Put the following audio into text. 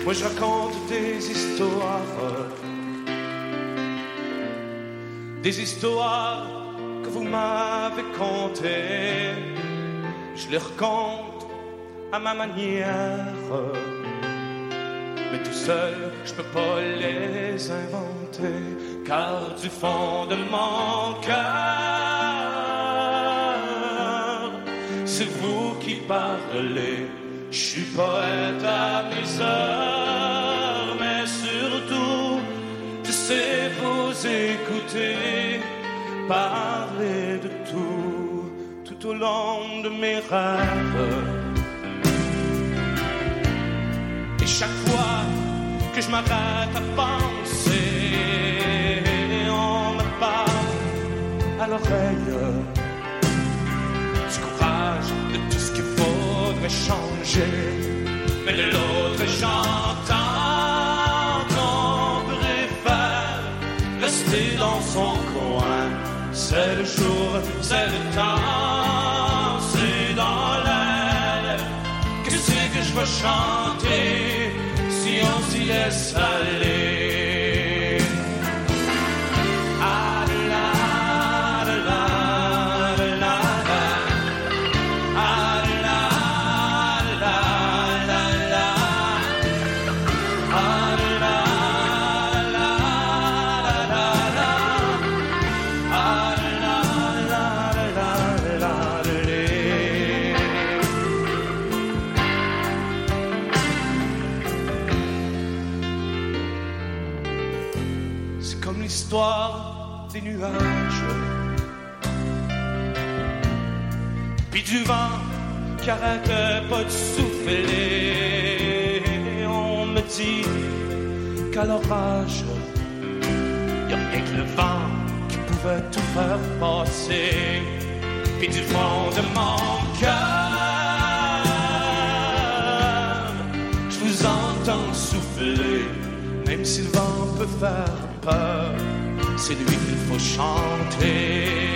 Moi je raconte des histoires que vous m'avez contées. Je les raconte à ma manière, mais tout seul je peux pas les inventer, car du fond de mon cœur, c'est vous qui parlez. Je suis poète amuseur, mais surtout je sais vous écouter, parler de tout au long de mes rêves. Et chaque fois que je m'arrête à penser, on me parle à l'oreille du courage, de tout ce qu'il faudrait changer. Mais de l'autre j'entends qu'on préfère rester dans son coin. C'est le jour, c'est le temps, c'est dans l'air. Qu'est-ce que je veux chanter si on s'y laisse aller? Des nuages, puis du vent qui arrête pas de souffler. On me dit qu'à l'orage, y'a rien que le vent qui pouvait tout faire passer. Puis du fond de mon cœur, je vous entends souffler, même si le vent peut faire peur. C'est lui qu'il faut chanter.